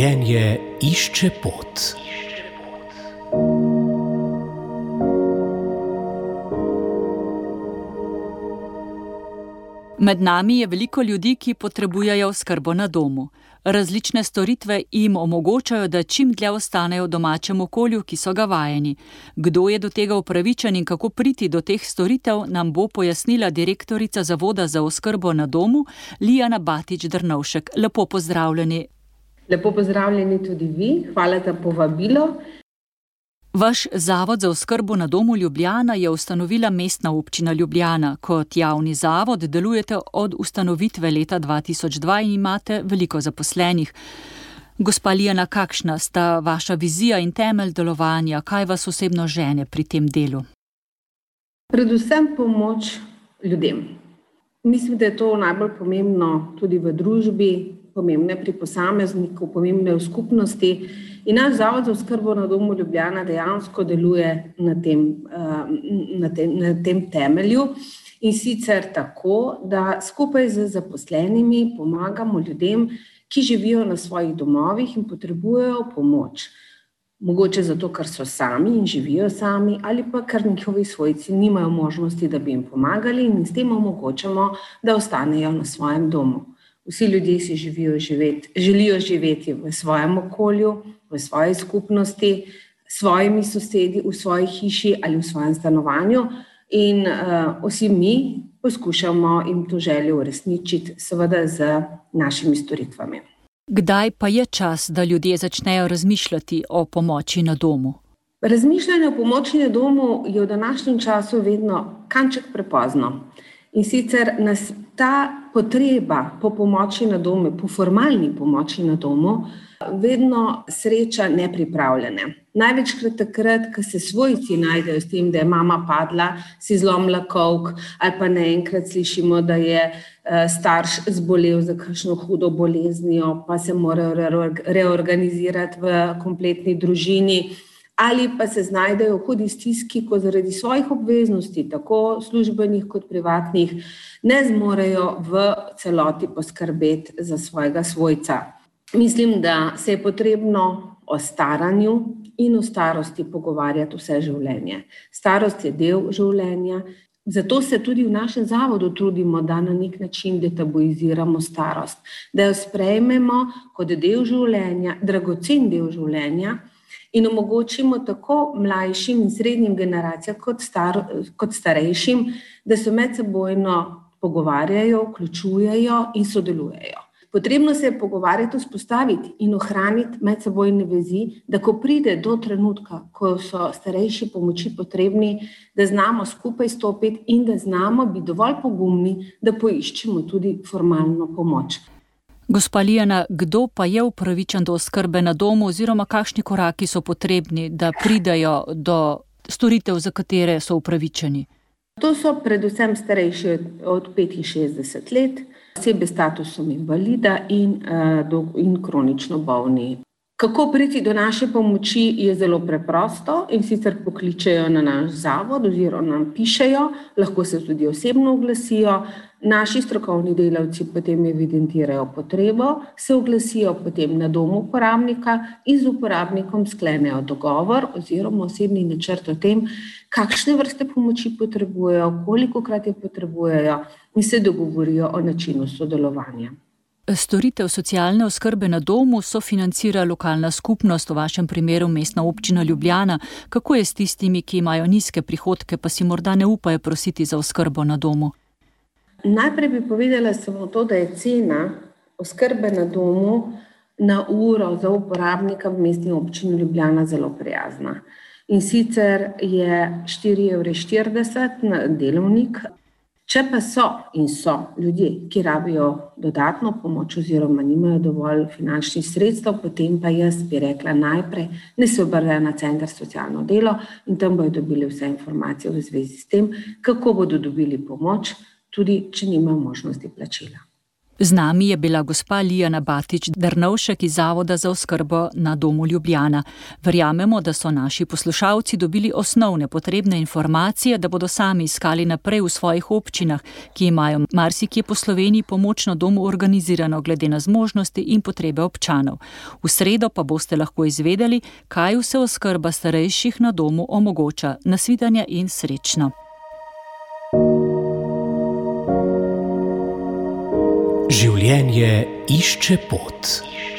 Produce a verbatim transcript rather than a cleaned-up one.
Življenje išče pot. Med nami je veliko ljudi, ki potrebujejo oskrbo na domu. Različne storitve jim omogočajo, da čim dlje ostanejo v domačem okolju, ki so ga vajeni. Kdo je do tega upravičen in kako priti do teh storitev, nam bo pojasnila direktorica Zavoda za oskrbo na domu, Lijana Batič Drnovšek. Lepo pozdravljeni. Lepo pozdravljeni tudi vi. Hvala za povabilo. Vaš Zavod za oskrbo na domu Ljubljana je ustanovila Mestna občina Ljubljana. Kot javni zavod delujete od ustanovitve leta dva tisoč dva in imate veliko zaposlenih. Gospa Lijana, kakšna sta vaša vizija in temelj delovanja? Kaj vas osebno žene pri tem delu? Predvsem pomoč ljudem. Mislim, da je to najbolj pomembno tudi v družbi, pomembno pri posamezniku, pomembno v skupnosti. In naš Zavod za oskrbo na domu Ljubljana dejansko deluje na tem, na tem, na tem temelju in sicer tako, da skupaj z zaposlenimi pomagamo ljudem, ki živijo na svojih domovih in potrebujejo pomoč. Mogoče zato, ker so sami in živijo sami, ali pa ker njihovi svojci nimajo možnosti, da bi jim pomagali in s tem omogočamo, da ostanejo na svojem domu. Vsi ljudje si živijo živeti, želijo živeti v svojem okolju, v svoji skupnosti, s svojimi sosedi, v svoji hiši ali v svojem stanovanju in uh, vsi mi poskušamo jim to željo uresničiti, seveda z našimi storitvami. Kdaj pa je čas, da ljudje začnejo razmišljati o pomoči na domu? Razmišljanje o pomoči na domu je v današnjem času vedno kanček prepozno. In sicer nas ta potreba po pomoči na domu, po formalni pomoči na domu, vedno sreča nepripravljene. Največkrat takrat, ko se svojci najdejo s tem, da je mama padla, si zlomila kolk, ali pa naenkrat slišimo, da je starš zbolel za kakšno hudo boleznijo, pa se morajo reorganizirati v kompletni družini, ali pa se znajdejo v hudi stiski, ko zaradi svojih obveznosti, tako službenih kot privatnih, ne zmorejo v celoti poskrbeti za svojega svojca. Mislim, da se je potrebno o staranju in o starosti pogovarjati vse življenje. Starost je del življenja, zato se tudi v našem zavodu trudimo, da na nek način detabuiziramo starost, da jo sprejmemo kot del življenja, dragocen del življenja, in omogočimo tako mlajšim in srednjim generacijam kot, star, kot starejšim, da se medsebojno pogovarjajo, vključujejo in sodelujejo. Potrebno se je pogovarjati, vzpostaviti in ohraniti medsebojne vezi, da ko pride do trenutka, ko so starejši pomoči potrebni, da znamo skupaj stopiti in da znamo biti dovolj pogumni, da poiščemo tudi formalno pomoč. Gospa Lijana, kdo pa je upravičen do oskrbe na domu oziroma kakšni koraki so potrebni, da pridejo do storitev, za katere so upravičeni? To so predvsem starejši od petinšestdeset let, osebe s statusom invalida in, uh, in kronično bolni. Kako priti do naše pomoči je zelo preprosto in sicer pokličejo na naš zavod oziroma nam pišejo, lahko se tudi osebno oglasijo. Naši strokovni delavci potem evidentirajo potrebo, se oglasijo potem na dom uporabnika in z uporabnikom sklenejo dogovor oziroma osebni načrt o tem, kakšne vrste pomoči potrebujejo, kolikokrat je potrebujejo in se dogovorijo o načinu sodelovanja. Storitev socialne oskrbe na domu sofinancira lokalna skupnost, v vašem primeru Mestna občina Ljubljana. Kako je s tistimi, ki imajo nizke prihodke, pa si morda ne upajo prositi za oskrbo na domu? Najprej bi povedala samo to, da je cena oskrbe na domu na uro za uporabnika v Mestni občini Ljubljana zelo prijazna. In sicer je štiri evre štirideset na delovnik. Če pa so in so ljudje, ki rabijo dodatno pomoč oziroma nimajo dovolj finančnih sredstev, potem pa jaz bi rekla najprej, ne se obrnejo na center socialno delo in tam bodo dobili vse informacije v zvezi s tem, kako bodo dobili pomoč, tudi če nimajo možnosti plačila. Z nami je bila gospa Lijana Batič-Drnovšek iz Zavoda za oskrbo na domu Ljubljana. Verjamemo, da so naši poslušalci dobili osnovne potrebne informacije, da bodo sami iskali naprej v svojih občinah, ki imajo marsikje po Sloveniji pomoč na domu organizirano glede na zmožnosti in potrebe občanov. V sredo pa boste lahko izvedeli, kaj vse oskrba starejših na domu omogoča. Nasvidenje in srečno. Življenje išče pot.